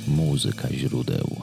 Muzyka źródeł.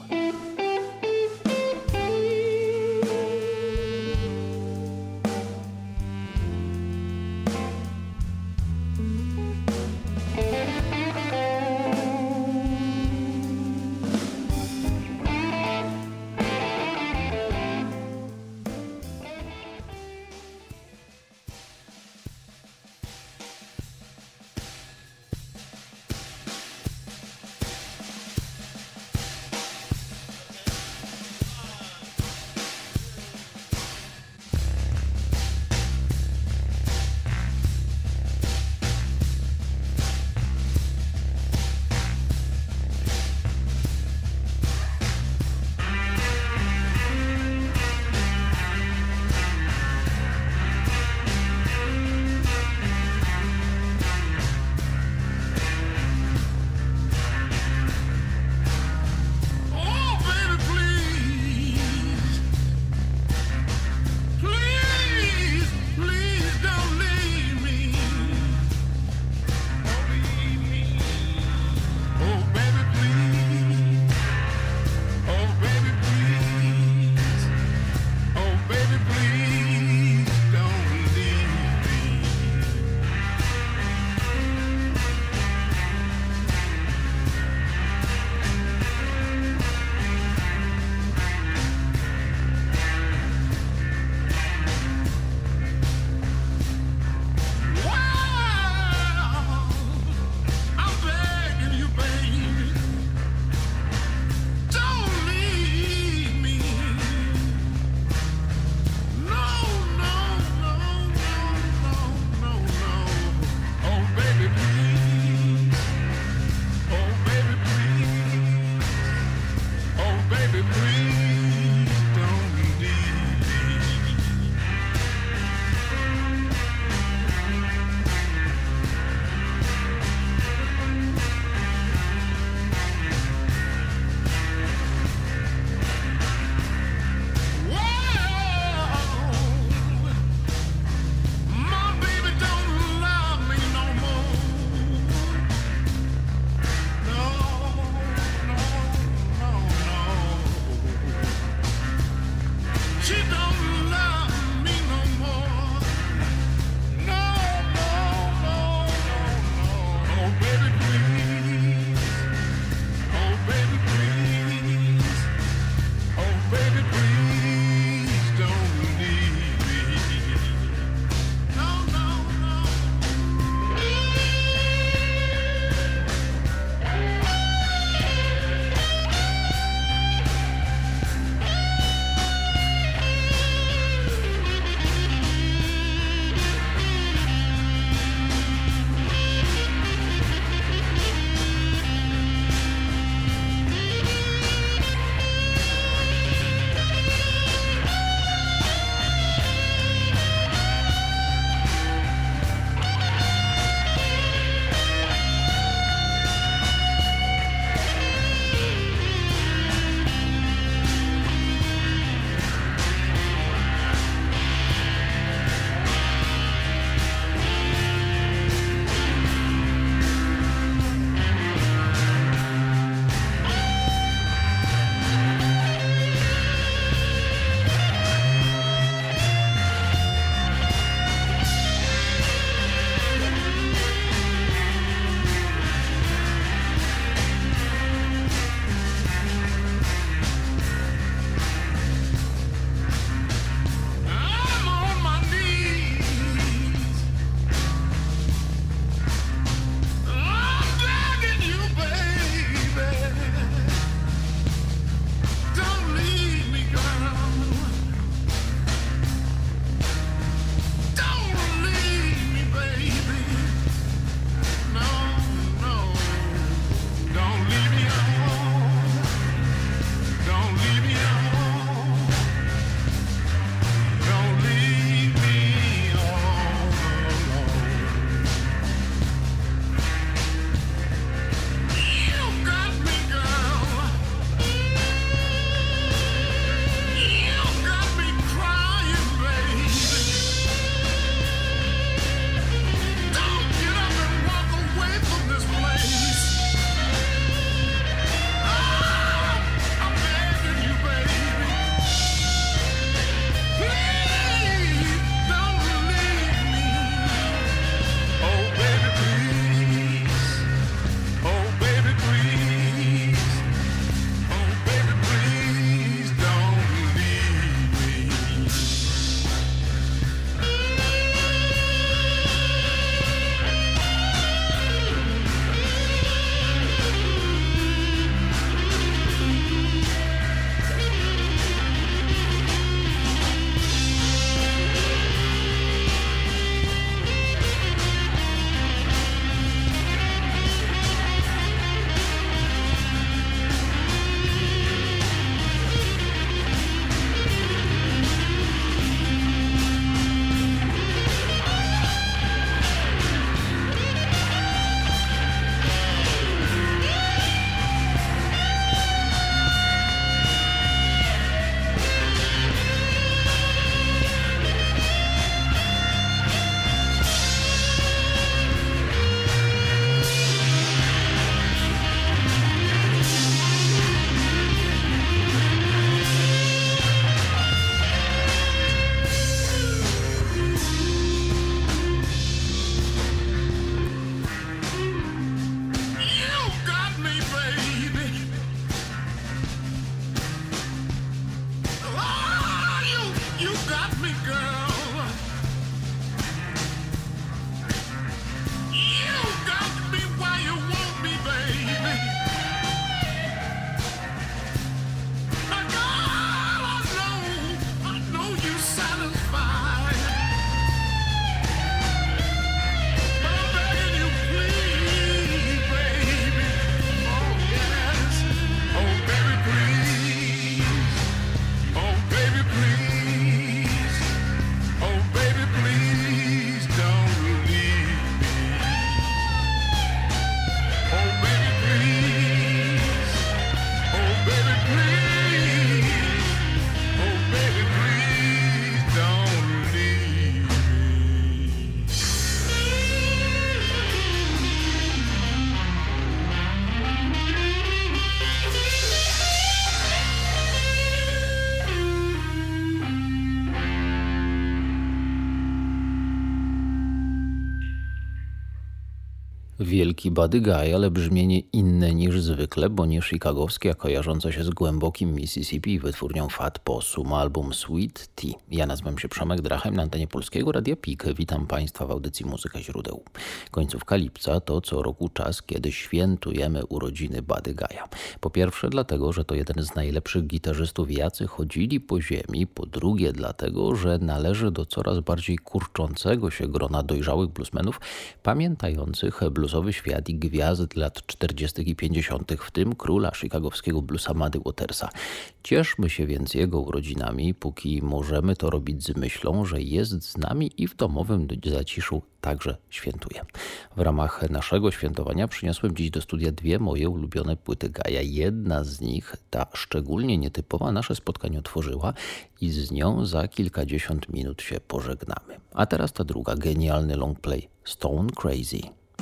Wielki Buddy Guy, ale brzmienie inne niż zwykle, bo nie chicagowskie, a kojarzące się z głębokim Mississippi i wytwórnią Fat Possum, album Sweet Tea. Ja nazywam się Przemek Drachem, na antenie Polskiego Radia PIK. Witam Państwa w audycji Muzyka Źródeł. Końcówka lipca to co roku czas, kiedy świętujemy urodziny Buddy Guy'a. Po pierwsze dlatego, że to jeden z najlepszych gitarzystów, jacy chodzili po ziemi. Po drugie dlatego, że należy do coraz bardziej kurczącego się grona dojrzałych bluesmenów, pamiętających bluesowy świat i gwiazd lat 40. i 50., w tym króla chicagowskiego bluesa Muddy Watersa. Cieszmy się więc jego urodzinami, póki możemy to robić z myślą, że jest z nami i w domowym zaciszu także świętuje. W ramach naszego świętowania przyniosłem dziś do studia dwie moje ulubione płyty Guy'a. Jedna z nich, ta szczególnie nietypowa, nasze spotkanie otworzyła i z nią za kilkadziesiąt minut się pożegnamy. A teraz ta druga, genialny longplay Stone Crazy.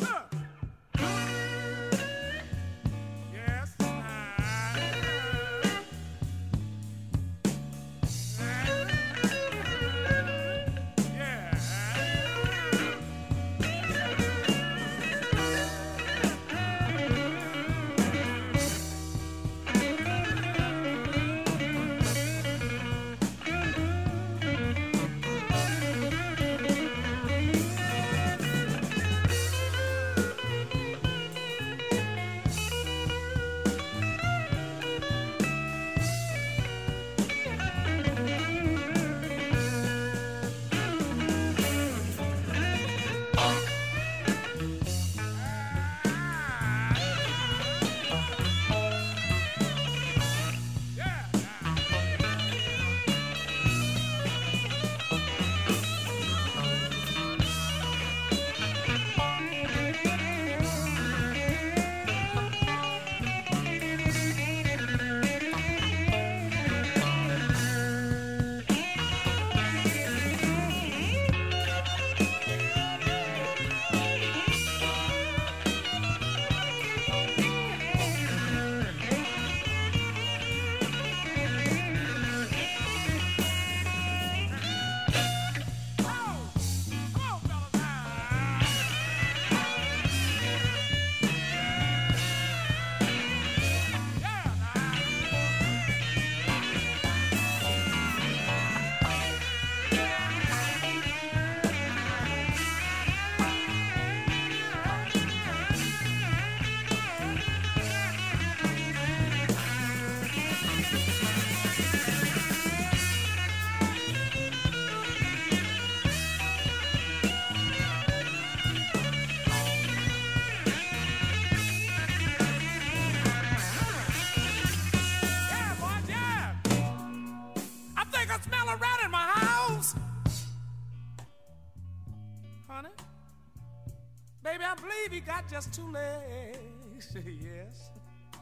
He got just two legs, yes.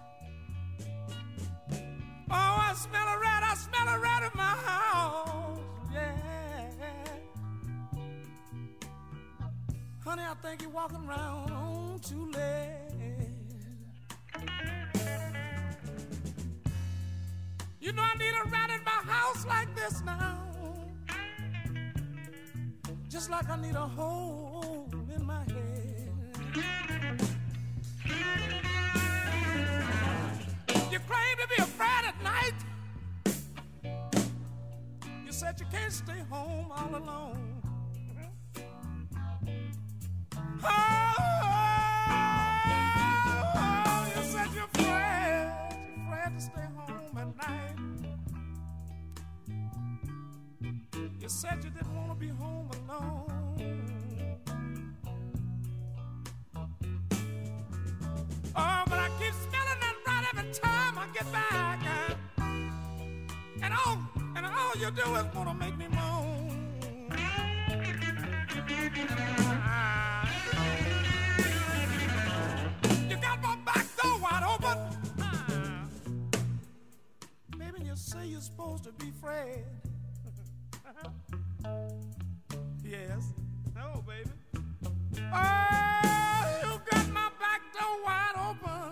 Oh, I smell a rat in my house, yeah. Honey, I think you're walking around on two legs. You know I need a rat in my house like this now, just like I need a hole in my head. You claim to be afraid at night. You said you can't stay home all alone. Oh, you said you're afraid to stay home at night. You said you didn't want to be home alone. Oh, but I keep smelling that rat every time I get back, and all you do is wanna make me moan. You got my back door wide open, baby. You say you're supposed to be afraid. Yes, no, baby. Oh, you got my back door wide open.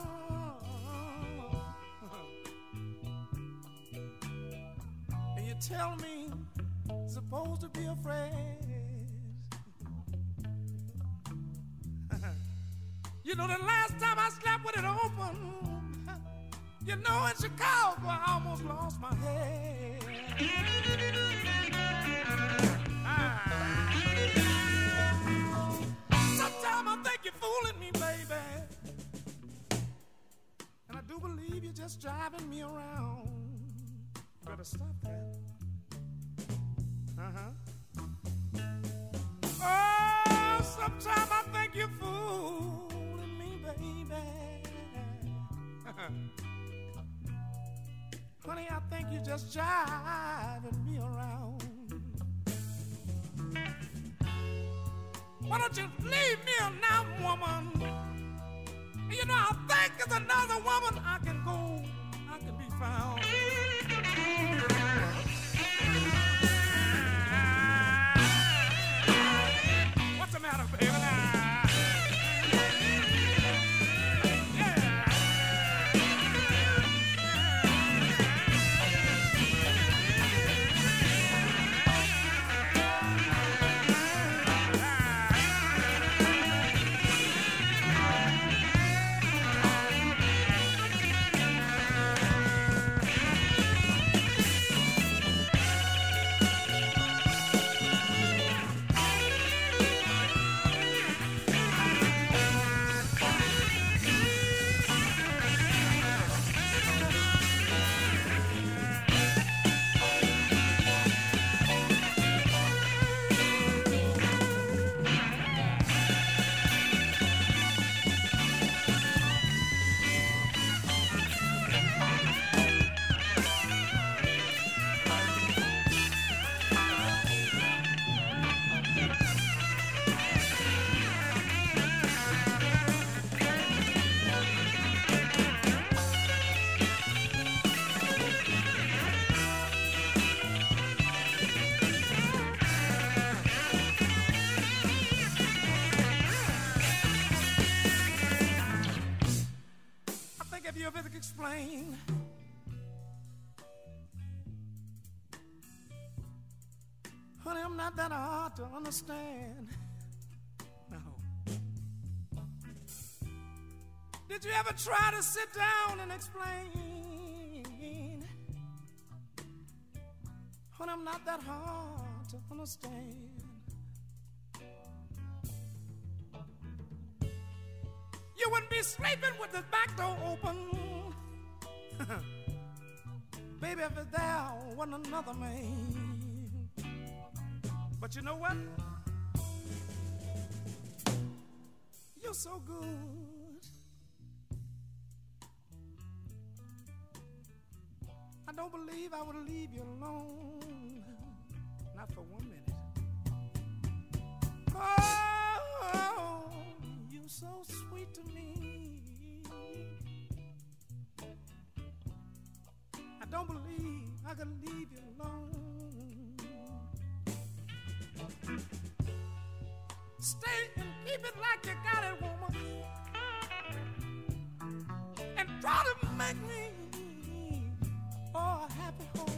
And you tell me you're supposed to be afraid. You know, the last time I slept with it open, you know, in Chicago, I almost lost my head. Sometimes I think you're fooling me, baby. And I do believe you're just driving me around. Better stop that. Oh, sometimes I think you're fooling me, baby. Honey, I think you're just driving me around. Why don't you leave me alone, woman? You know, I think there's another woman I can go, I can be found. What's the matter, baby? Explain. Honey, I'm not that hard to understand. No. Did you ever try to sit down and explain? Honey, I'm not that hard to understand. You wouldn't be sleeping with the back door open. Baby, if there wasn't another man. But you know what? You're so good. I don't believe I would leave you alone. Not for 1 minute. Oh, you're so sweet to me. I don't believe I could leave you alone. Stay and keep it like you got it, woman. And try to make me a happy home.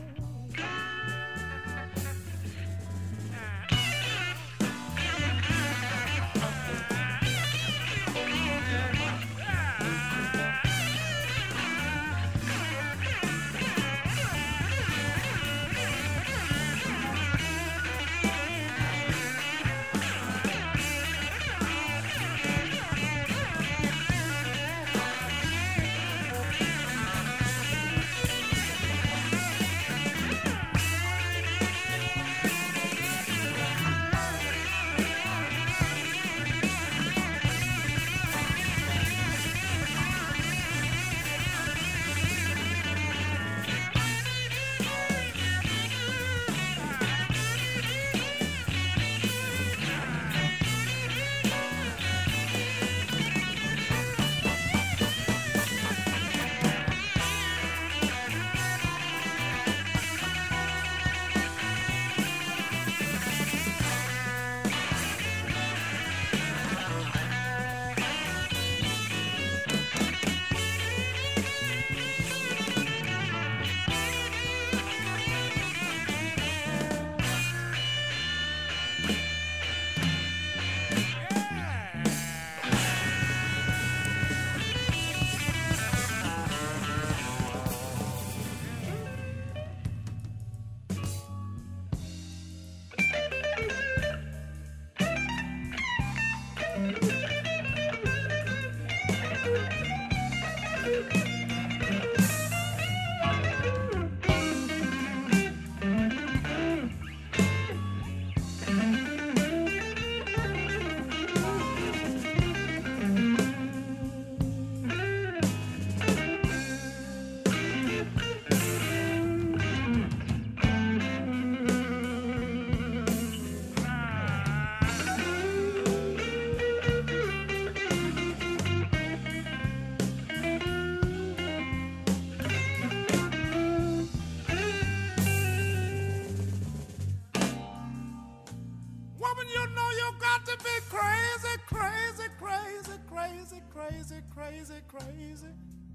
Crazy.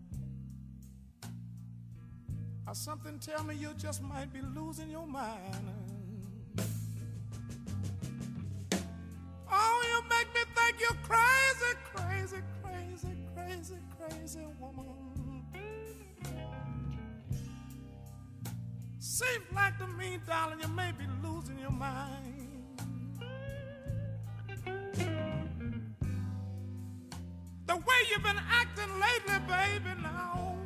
Or something tell me you just might be losing your mind. Oh, you make me think you're crazy woman. Seems like to me, darling, you may be losing your mind. The way you've been acting lately, baby, now.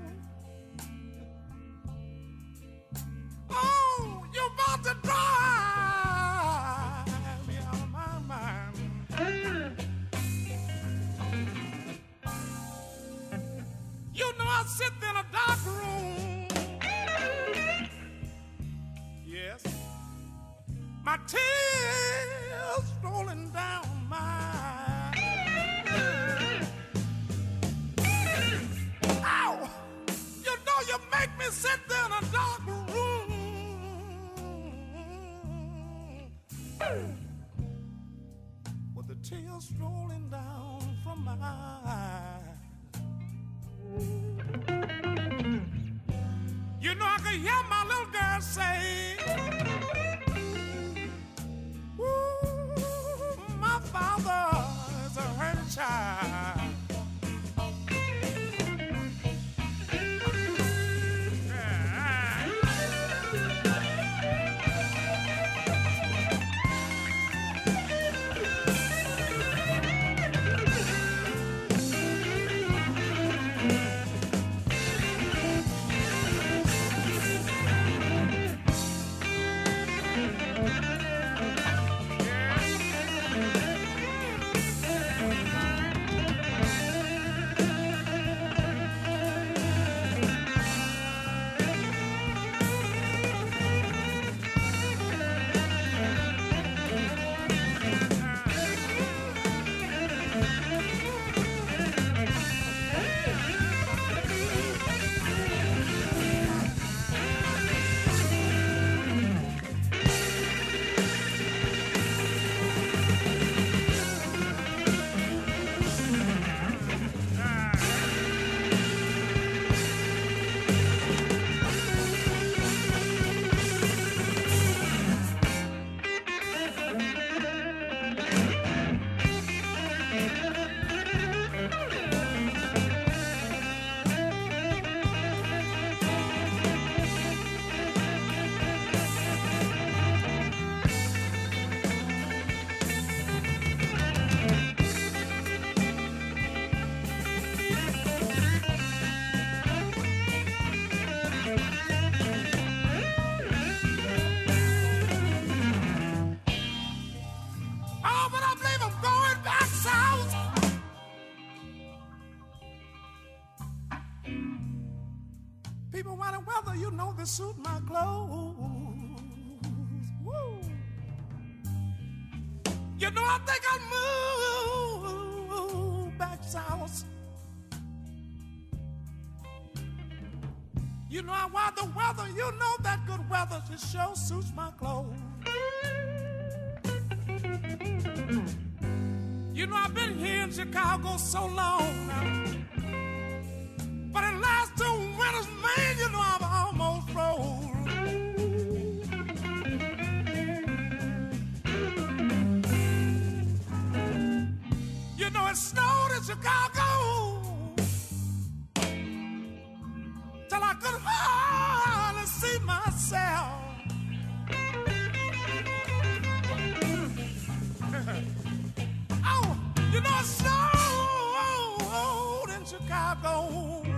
Oh, you're about to drive me out of my mind. You know I sit in a dark room. Yes. My tears rolling down my you make me sit there in a dark room with the tears rolling down from my eyes. You know I can hear my little girl say, ooh, my father is a hurt child. People wonder whether you know they suit my clothes. Woo. You know I think I'll move back south. You know I want the weather. You know that good weather just sure suits my clothes. You know I've been here in Chicago so long now. But in the last 2 winters, man, you know I've almost froze. You know it snowed in Chicago till I could hardly see myself. Oh, You know, it's snowed in Chicago.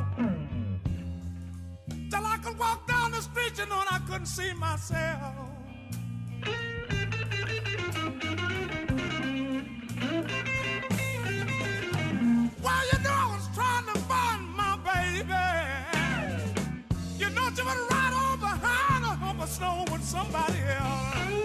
Till I could walk down the street, you know, and I couldn't see myself. Well, you know, I was trying to find my baby. You know, she was right on behind a hump of snow with somebody else.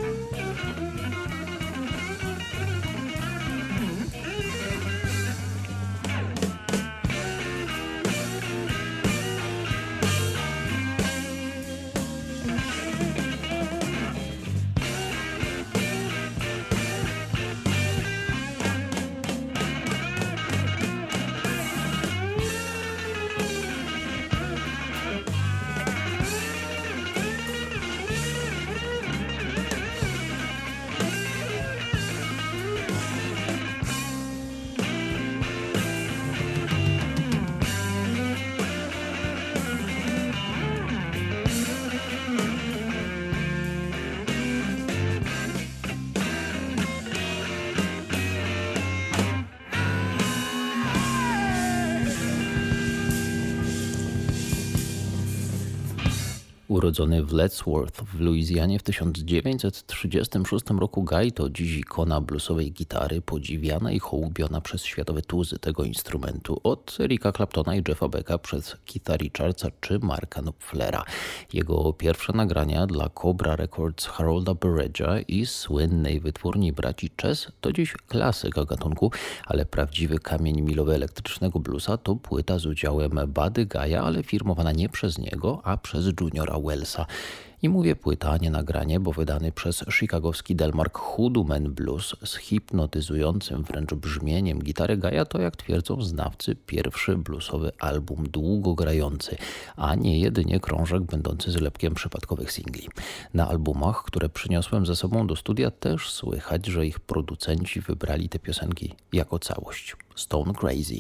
Urodzony w Lettsworth w Luizjanie w 1936 roku Guy to dziś ikona bluesowej gitary, podziwiana i hołubiona przez światowe tuzy tego instrumentu, od Erika Claptona i Jeffa Becka przez Keitha Richardsa czy Marka Knopflera. Jego pierwsze nagrania dla Cobra Records Harolda Berridge'a i słynnej wytwórni braci Chess to dziś klasyka gatunku, ale prawdziwy kamień milowy elektrycznego bluesa to płyta z udziałem Buddy Guy'a, ale firmowana nie przez niego, a przez Juniora Wellsa. I mówię płyta, a nie nagranie, bo wydany przez chicagowski Delmark Hoodoo-Man Blues z hipnotyzującym wręcz brzmieniem gitary Guy'a to, jak twierdzą znawcy, pierwszy bluesowy album długo grający, a nie jedynie krążek będący zlepkiem przypadkowych singli. Na albumach, które przyniosłem ze sobą do studia, też słychać, że ich producenci wybrali te piosenki jako całość. Stone Crazy.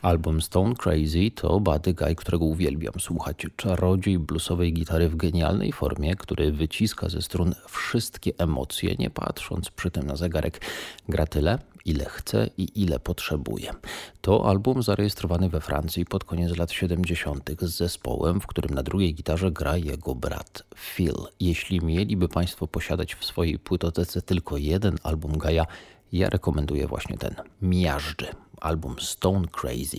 Album Stone Crazy to Buddy Guy, którego uwielbiam słuchać. Czarodziej bluesowej gitary w genialnej formie, który wyciska ze strun wszystkie emocje, nie patrząc przy tym na zegarek. Gra tyle, ile chce i ile potrzebuje. To album zarejestrowany we Francji pod koniec lat 70. z zespołem, w którym na drugiej gitarze gra jego brat Phil. Jeśli mieliby Państwo posiadać w swojej płytotece tylko jeden album Gaja, ja rekomenduję właśnie ten, Miażdży, album Stone Crazy.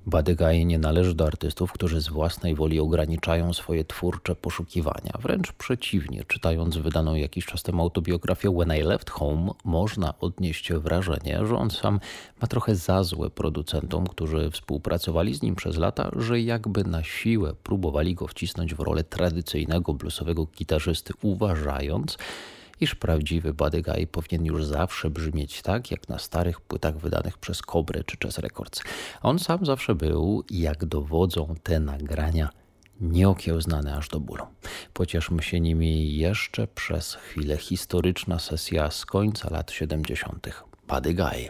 Buddy Guy nie należy do artystów, którzy z własnej woli ograniczają swoje twórcze poszukiwania. Wręcz przeciwnie, czytając wydaną jakiś czas temu autobiografię When I Left Home, można odnieść wrażenie, że on sam ma trochę za złe producentom, którzy współpracowali z nim przez lata, że jakby na siłę próbowali go wcisnąć w rolę tradycyjnego bluesowego gitarzysty, uważając, iż prawdziwy Buddy Guy powinien już zawsze brzmieć tak, jak na starych płytach wydanych przez Cobrę czy Chess Records. On sam zawsze był, jak dowodzą te nagrania, nieokiełznany aż do bólu. Pocieszmy się nimi jeszcze przez chwilę. Historyczna sesja z końca lat 70. Buddy Guy.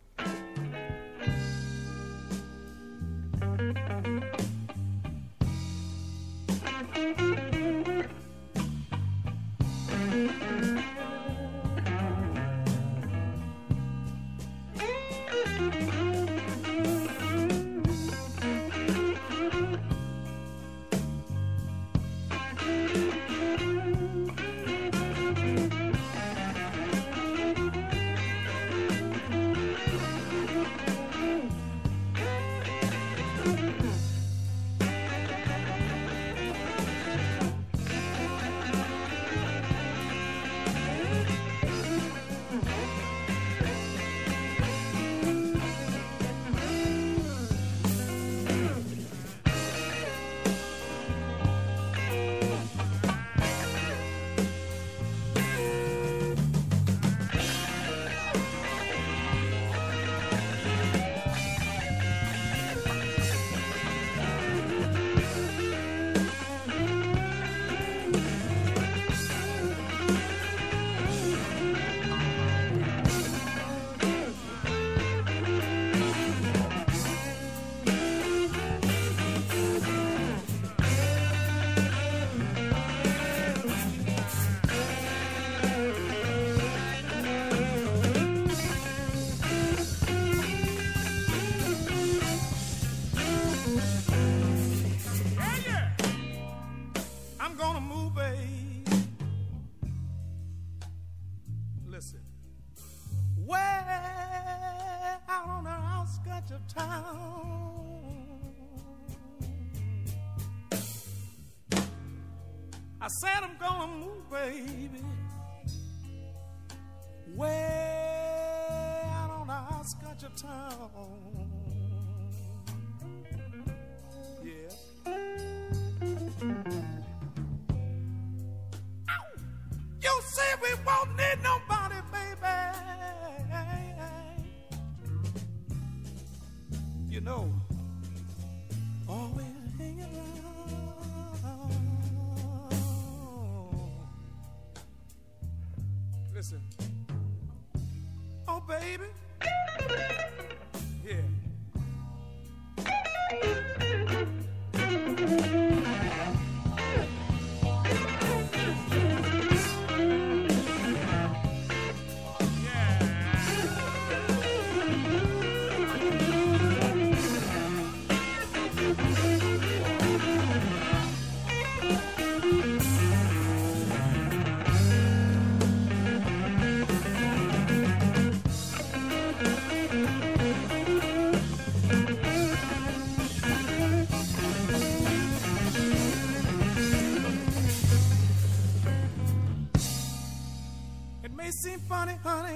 I said I'm gonna move, baby, way out on the outskirts of town. Yeah. You see, we won't need nobody, baby. You know, always hanging around. Listen. Oh, baby. Yeah. Seem funny, honey,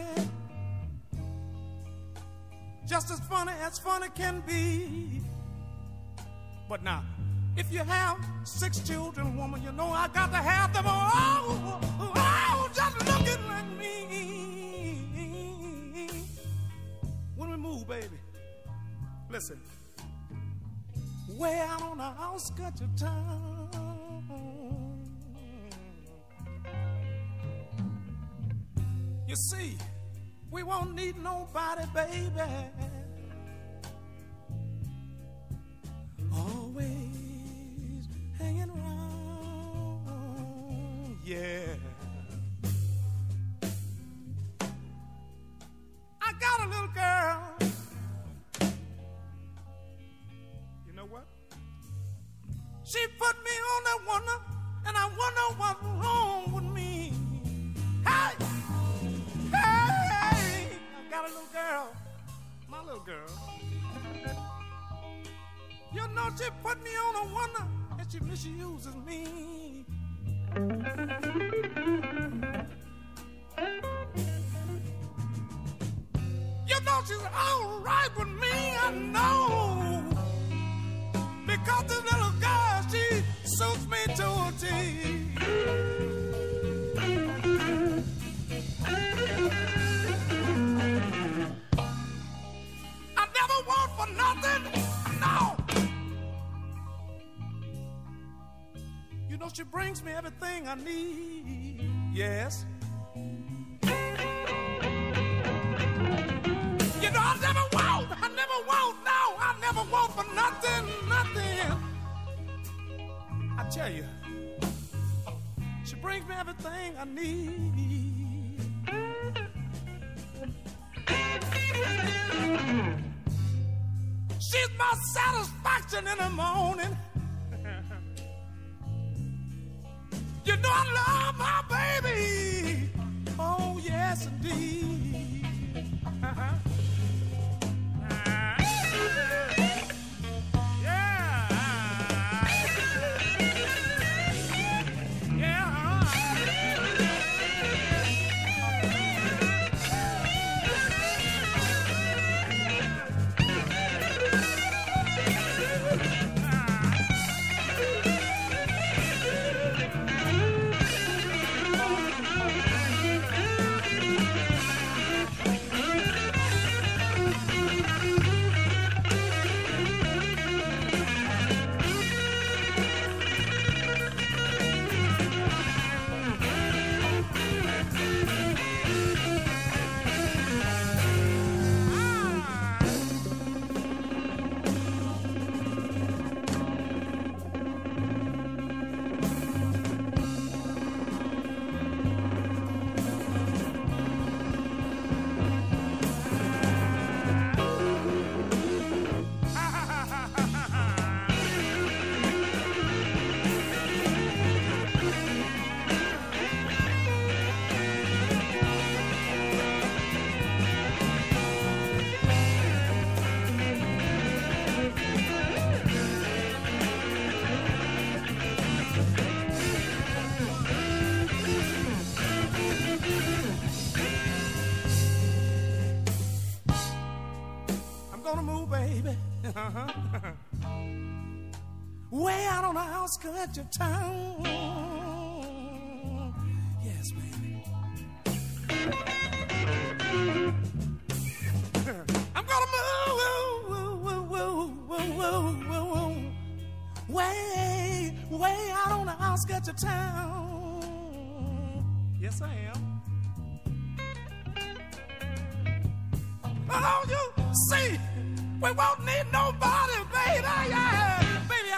just as funny can be. But now, if you have 6 children, woman, you know I got to have them all, just looking like me. When we move, baby, listen, way out on the outskirts of town. You see, we won't need nobody, baby. Always hanging around, yeah. I got a little girl. You know what? She put me on that wonder, and I wonder what's wrong with me. Hey! Hey, I got a little girl, my little girl. You know she put me on a wonder and she misuses me. You know she's all right with me, I know. Because this little girl, she suits me to a T. I never want for nothing, no. You know she brings me everything I need, yes. You know I never want, no, I never want for nothing, nothing. I tell you, she brings me everything I need. She's my satisfaction in the morning. You know I love my baby. Oh, yes, indeed. Way out on the outskirts of town. Yes, baby. I'm gonna move way out on the outskirts of town. Yes, I am. Oh, you see, we won't need nobody, baby. Yeah. Baby,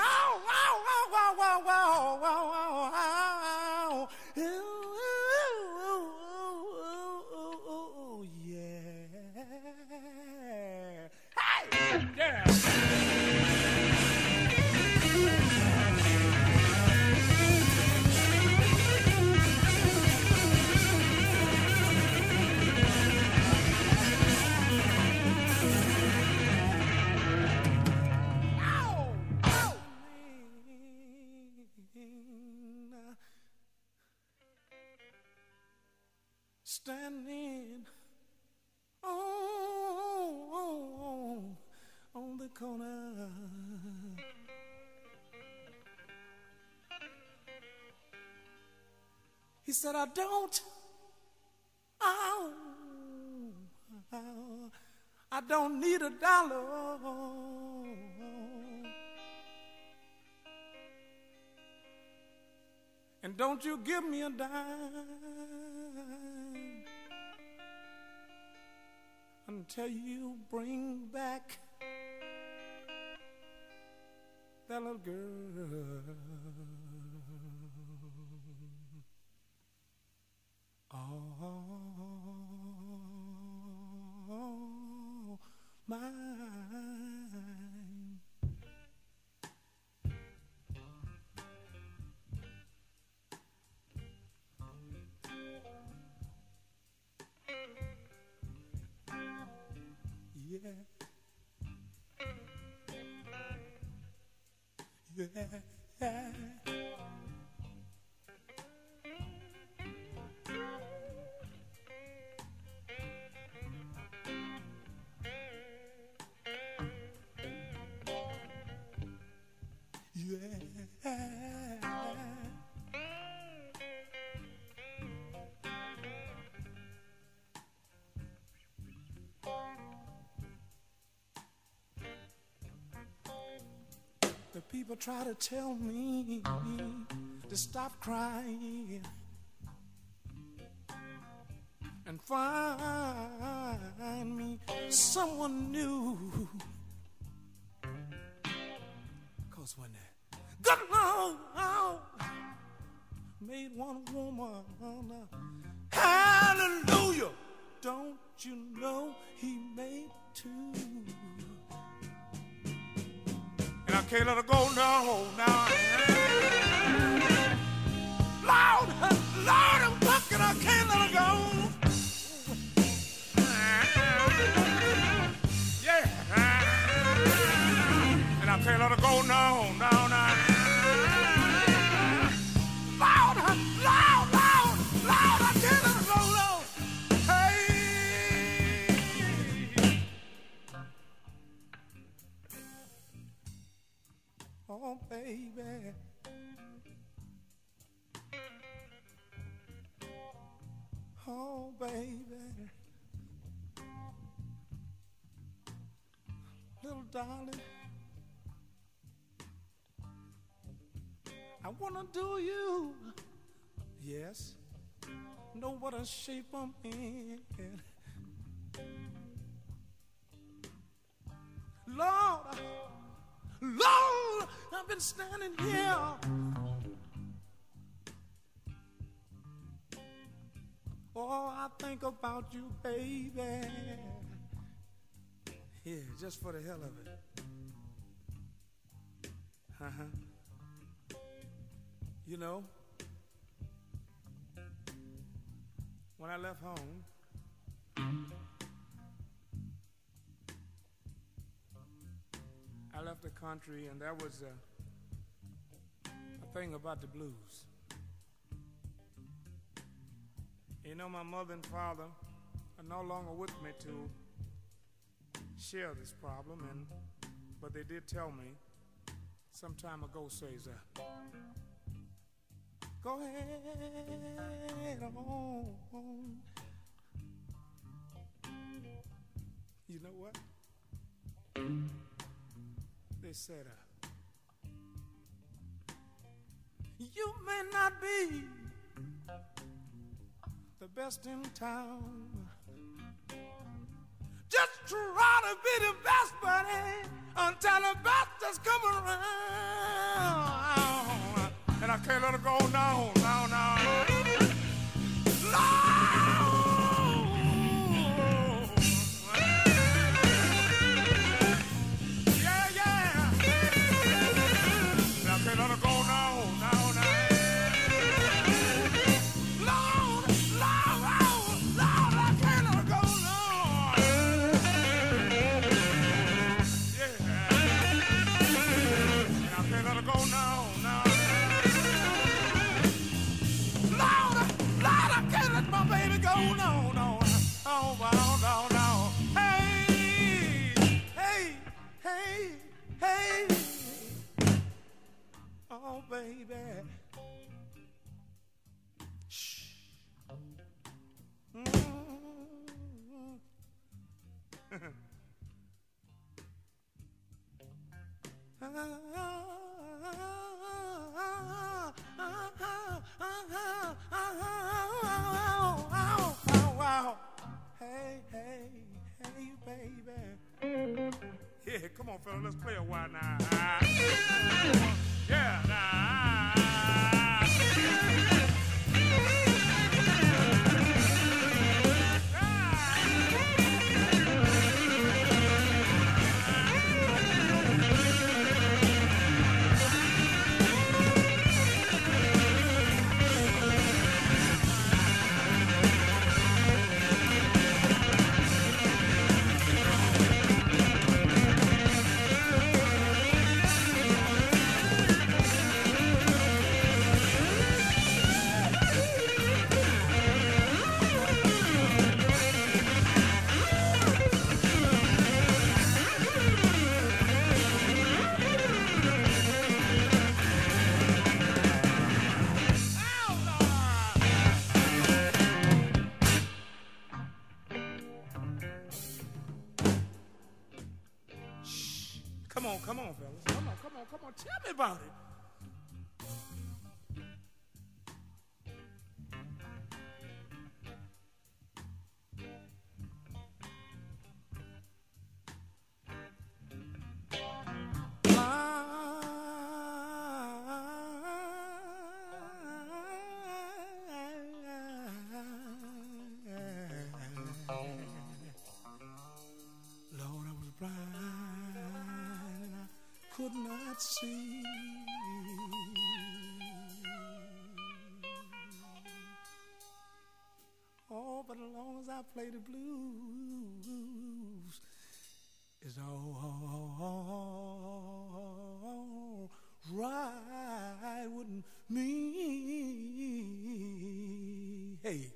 standing on the corner. He said, I don't need $1. And don't you give me a dime until you bring back that little girl. Oh, mine. Yeah. Yeah. The people try to tell me to stop crying and find me someone new. 'Cause when that good Lord made one woman, hallelujah, don't you know he made two? And I can't let her go now. Lord, Lord, I'm fucking, I can't let her go. Yeah. And I can't let her go now. Lord, Lord, Lord, I can't let her go now. Hey. Oh, baby. Oh, baby. Little darling, I wanna do you. Yes. Know what a shape I'm in. Lord, Lord, I've been standing here. Oh, I think about you, baby. Yeah, just for the hell of it. You know, when I left home, I left the country, and there was a thing about the blues. You know, my mother and father are no longer with me to share this problem, but they did tell me some time ago, says, go ahead on. You know what? They said, you may not be the best in town, just try to be the best, buddy, until the best has come around. And I can't let her go now. Oh, baby. Shh. Hey, baby. Yeah, come on, fella, let's play a while now. Yeah, Come on, fellas. Come on. Tell me about it. Could not see. Oh, but as long as I play the blues, it's all right with me. Hey.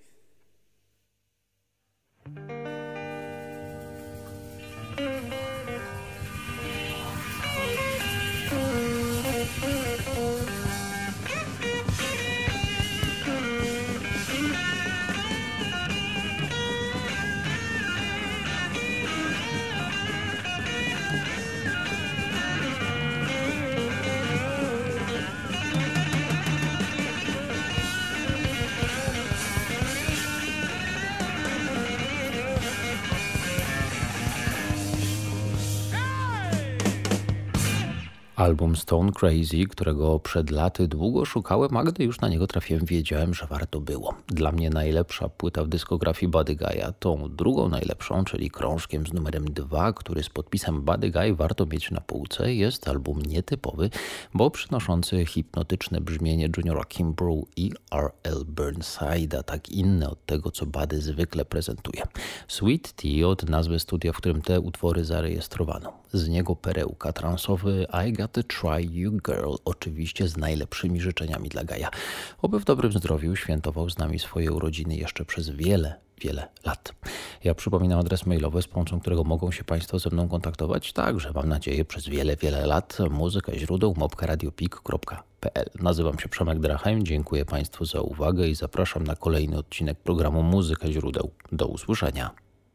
Album Stone Crazy, którego przed laty długo szukałem, a gdy już na niego trafiłem, wiedziałem, że warto było. Dla mnie najlepsza płyta w dyskografii Buddy Guy'a. Tą drugą najlepszą, czyli krążkiem z numerem 2, który z podpisem Buddy Guy warto mieć na półce, jest album nietypowy, bo przynoszący hipnotyczne brzmienie Juniora Kimbrough i R.L. Burnside'a, tak inne od tego, co Buddy zwykle prezentuje. Sweet Tea od nazwy studia, w którym te utwory zarejestrowano. Z niego perełka, transowy I Got to Try You Girl, oczywiście z najlepszymi życzeniami dla Gaja. Oby w dobrym zdrowiu świętował z nami swoje urodziny jeszcze przez wiele lat. Ja przypominam adres mailowy, z pomocą którego mogą się Państwo ze mną kontaktować, także mam nadzieję przez wiele lat. Muzyka źródeł @radiopik.pl. Nazywam się Przemek Drachem, dziękuję Państwu za uwagę i zapraszam na kolejny odcinek programu Muzyka źródeł. Do usłyszenia.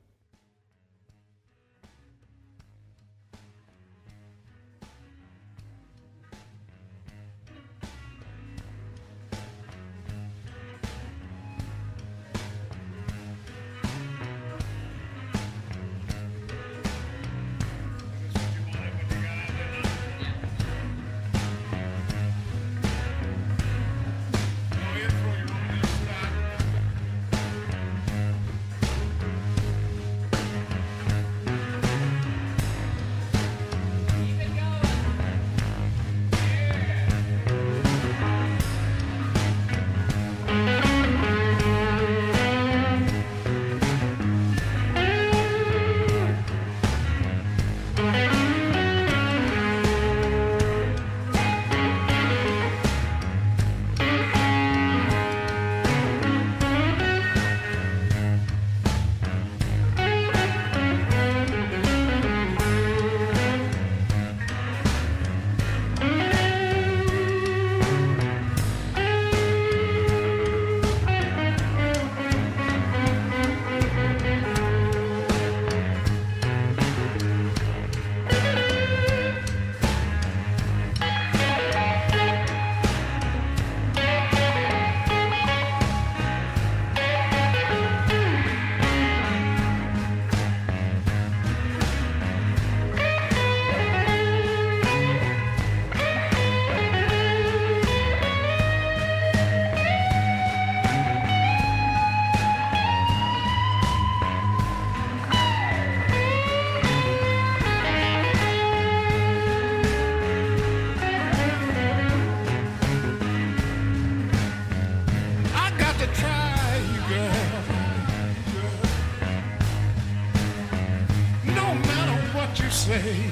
Say,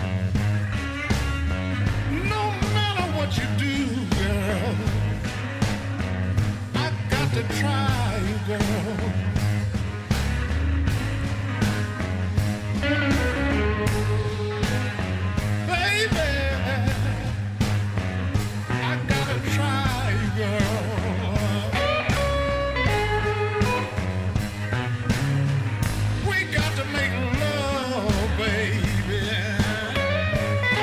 no matter what you do, girl, I got to try you, girl. Baby, I got to try you, girl. We got to make love, baby.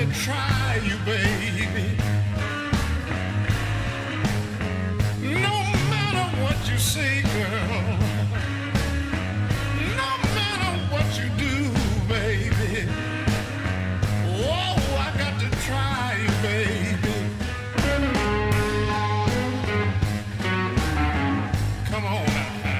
try you, baby. No matter what you say, girl. No matter what you do, baby. Oh, I got to try you, baby. Come on now.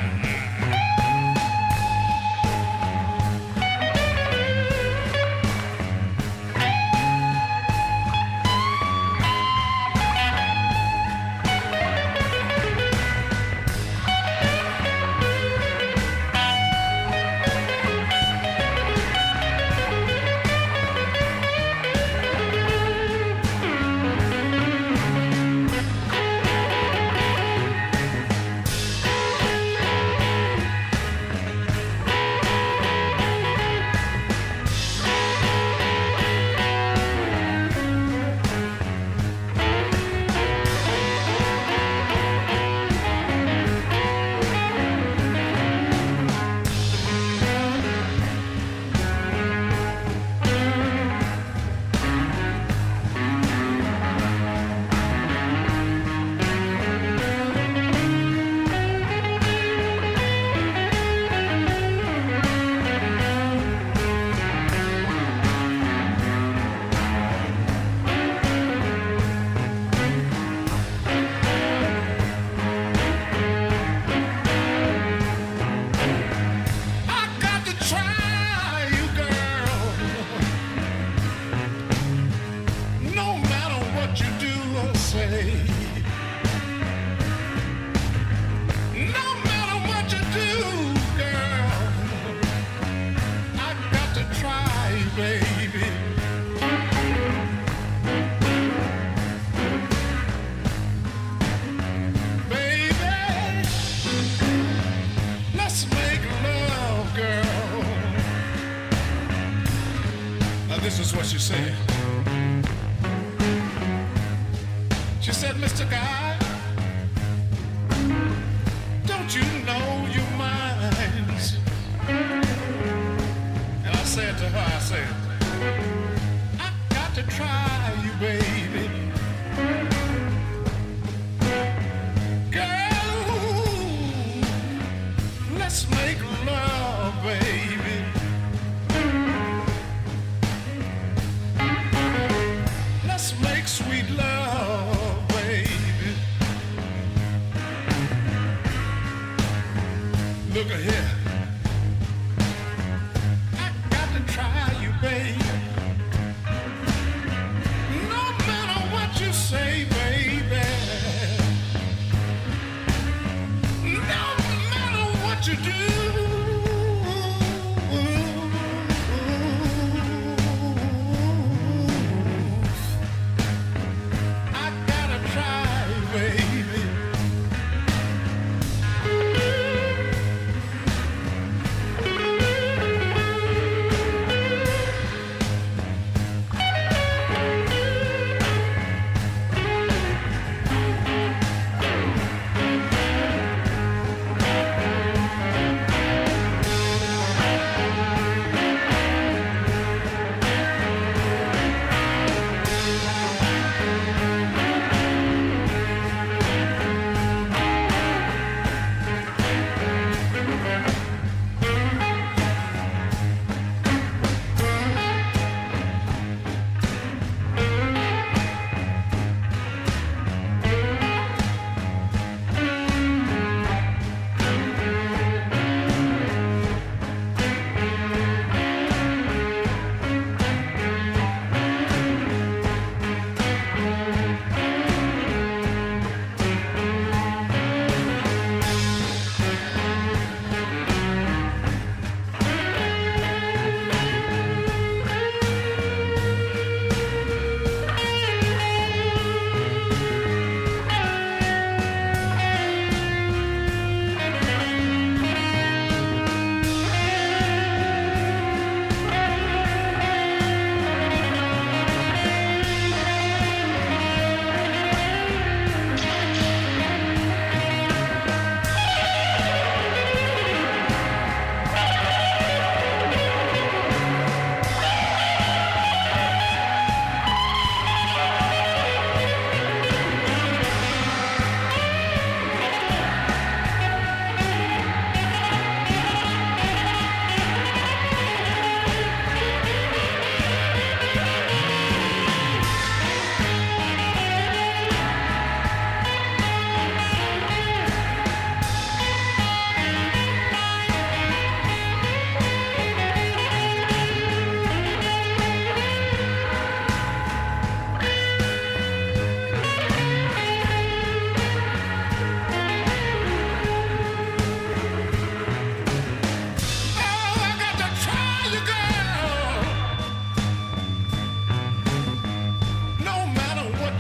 This is what she said. She said, Mr. Guy, don't you know you're mine? And I said to her, I said, I got to try you, baby. Girl, let's make love, baby. Make sweet love, baby. Look here. I got to try you, baby.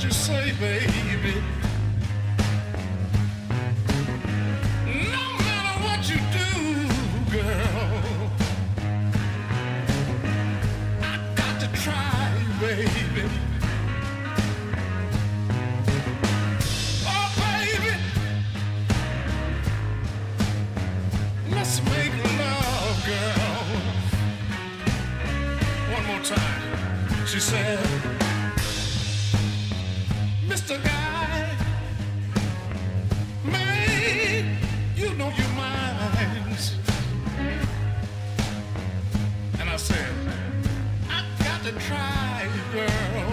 you say, baby. No matter what you do, girl, I got to try, baby. Oh, baby, let's make love, girl. One more time. She said, Mr. Guy, man, you know you're mine. And I said, I got to try, girl.